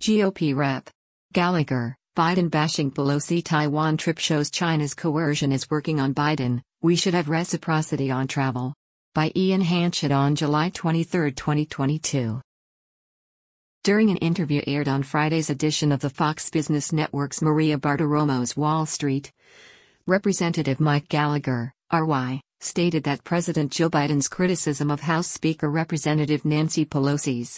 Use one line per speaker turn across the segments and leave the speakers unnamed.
GOP Rep. Gallagher, Biden bashing Pelosi Taiwan trip shows China's coercion is working on Biden, we should have reciprocity on travel. By Ian Hanchett on July 23, 2022. During an interview aired on Friday's edition of the Fox Business Network's Maria Bartiromo's Wall Street, Representative Mike Gallagher, RY, stated that President Joe Biden's criticism of House Speaker Representative Nancy Pelosi's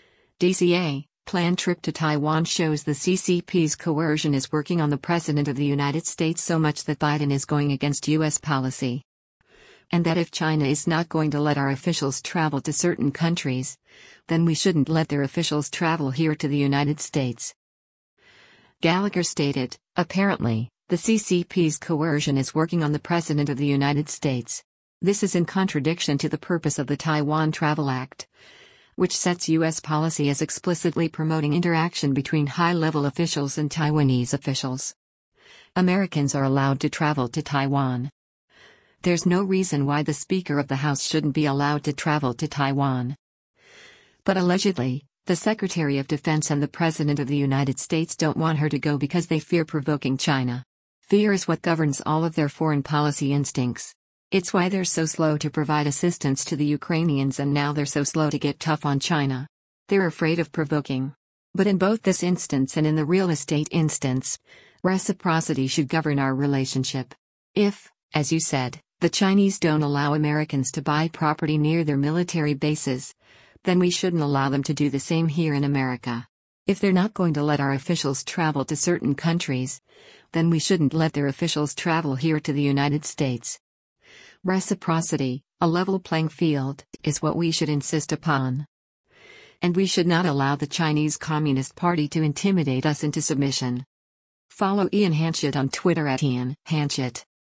DCA planned trip to Taiwan shows the CCP's coercion is working on the President of the United States so much that Biden is going against U.S. policy. And that if China is not going to let our officials travel to certain countries, then we shouldn't let their officials travel here to the United States. Gallagher stated, apparently, the CCP's coercion is working on the President of the United States. This is in contradiction to the purpose of the Taiwan Travel Act, which sets U.S. policy as explicitly promoting interaction between high-level officials and Taiwanese officials. Americans are allowed to travel to Taiwan. There's no reason why the Speaker of the House shouldn't be allowed to travel to Taiwan. But allegedly, the Secretary of Defense and the President of the United States don't want her to go because they fear provoking China. Fear is what governs all of their foreign policy instincts. It's why they're so slow to provide assistance to the Ukrainians and now they're so slow to get tough on China. They're afraid of provoking. But in both this instance and in the real estate instance, reciprocity should govern our relationship. If, as you said, the Chinese don't allow Americans to buy property near their military bases, then we shouldn't allow them to do the same here in America. If they're not going to let our officials travel to certain countries, then we shouldn't let their officials travel here to the United States. Reciprocity, a level playing field, is what we should insist upon. And we should not allow the Chinese Communist Party to intimidate us into submission. Follow Ian Hanchett on Twitter @Ian Hanchett.